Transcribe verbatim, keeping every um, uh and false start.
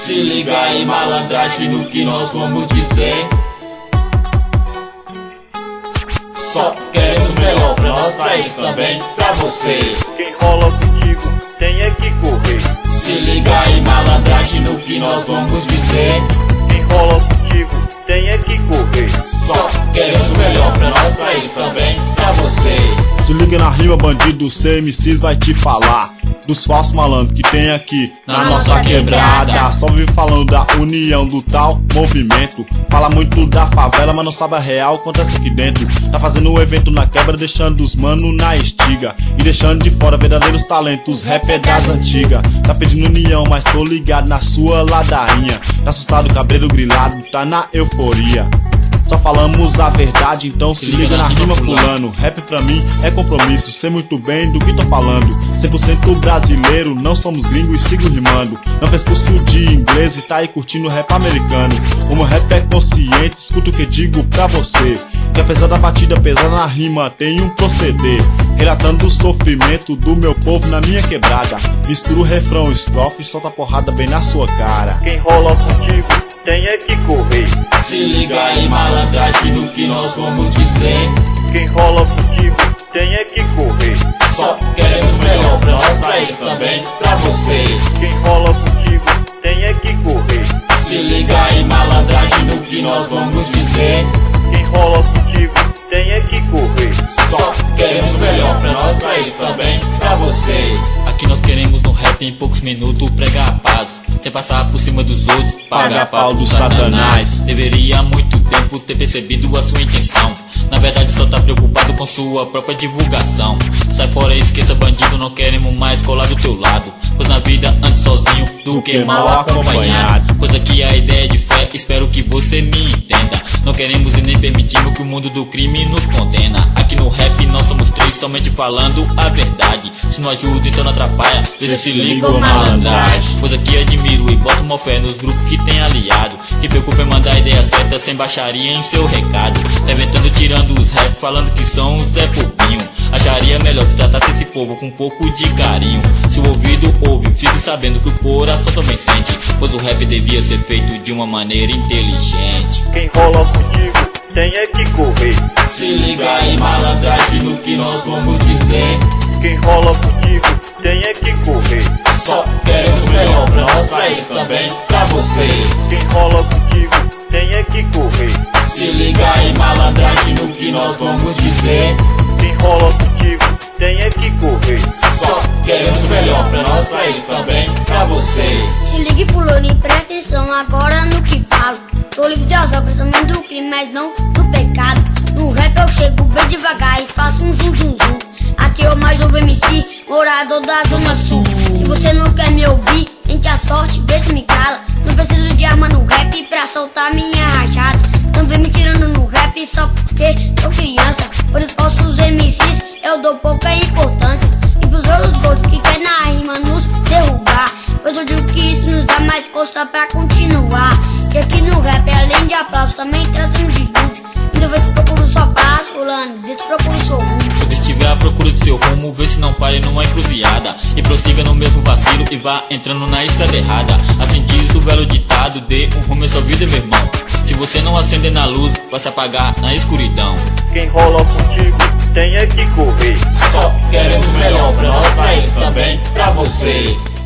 Se liga aí, malandragem, no que nós vamos dizer. Só queremos o melhor pra nós, pra isso também, pra você. Quem rola contigo tem é que correr. Se liga aí, malandragem, no que nós vamos dizer. Quem rola contigo tem é que correr. Só queremos o melhor pra nós, pra isso também, pra você. Se liga na rima, bandido, C M Cs vai te falar dos falsos malandros que tem aqui na nossa quebrada. Só vive falando da união do tal movimento. Fala muito da favela, mas não sabe a real que acontece aqui dentro. Tá fazendo um evento na quebra, deixando os mano na estiga e deixando de fora verdadeiros talentos, rap é das antigas. Tá pedindo união, mas tô ligado na sua ladainha. Tá assustado, cabreiro grilado, tá na euforia. Só falamos a verdade, então se liga na rima fulano. Rap pra mim é compromisso, sei muito bem do que tô falando. cem por cento brasileiro, não somos gringos e sigo rimando. Não fez curso de inglês e tá aí curtindo rap americano. O meu rap é consciente, escuta o que digo pra você. Que apesar da batida pesada na rima, tem um proceder relatando o sofrimento do meu povo na minha quebrada. Mistura o refrão, estrofe e solta a porrada bem na sua cara. Quem rola contigo tem é que correr. Se liga aí, malandragem, no que nós vamos dizer. Quem rola contigo tem é que correr. Só queremos o melhor pra nós, pra isso também, pra você. Quem rola contigo tem é que correr. Se liga aí, malandragem, no que nós vamos dizer. Quem rola contigo tem é que correr. Só queremos o melhor pra nós, pra isso também, pra você. Aqui nós queremos no rap em poucos minutos pregar a paz, sem passar por cima dos outros, pagar pau do satanás. Deveria há muito tempo ter percebido a sua intenção. Na verdade só tá preocupado com sua própria divulgação. Sai fora e esqueça bandido, não queremos mais colar do teu lado. Pois na vida ande sozinho do que mal acompanhado. Pois aqui a ideia é de fé, espero que você me entenda. Não queremos e nem permitimos que o mundo do crime nos condena. Aqui no rap nós somos três, somente falando a verdade. Se não ajuda então não atrapalha, vê se se liga o malandragem. Pois aqui admiro e boto uma fé nos grupos que tem aliado, que preocupa em mandar a ideia certa sem baixaria em seu recado. Tá inventando, tirando os rap, falando que são o Zé Povinho. Acharia melhor se tratasse esse povo com um pouco de carinho. Se o ouvido ouve, fique sabendo que o coração também sente, pois o rap devia ser feito de uma maneira inteligente. Quem rola contigo tem é que correr. Se liga aí, malandragem, no que nós vamos dizer. Quem rola contigo tem é que correr. Só queremos o melhor pra nós, pra isso também, pra você. Quem rola contigo tem é que correr. Se liga aí, malandragem, no que nós vamos dizer. Quem rola contigo tem é que correr. Só queremos o melhor pra nós, pra isso também, pra você. Se ligue fulano e presta atenção agora no que falo. Tô livre das obras também do crime, mas não do pecado. No rap eu chego bem devagar e faço um zum zum zum. Aqui eu mais ouvo M C, morador da Zona Sul. Se você não quer me ouvir, tente a sorte, vê se me cala. Não preciso de arma no rap pra soltar minha rajada. Não vem me tirando no rap só porque sou criança. Por os falsos M Cs eu dou pouca importância. E pros outros gordos que querem na rima nos derrubar, pois eu digo que isso nos dá mais força pra continuar. Que aqui no rap, além de aplausos, também trazemos de luz. Então vê se procuro sua paz, fulano, vê se procuro seu rumo. Quando estiver à procura de seu rumo, vê se não pare numa encruzilhada e prossiga no mesmo vacilo e vá entrando na estrada errada. Assim diz o velho ditado, dê um rumo à sua vida, meu irmão. Se você não acender na luz, vai se apagar na escuridão. Quem rola contigo tem é que correr. Só queremos o melhor pra nós, pra isso também, pra você.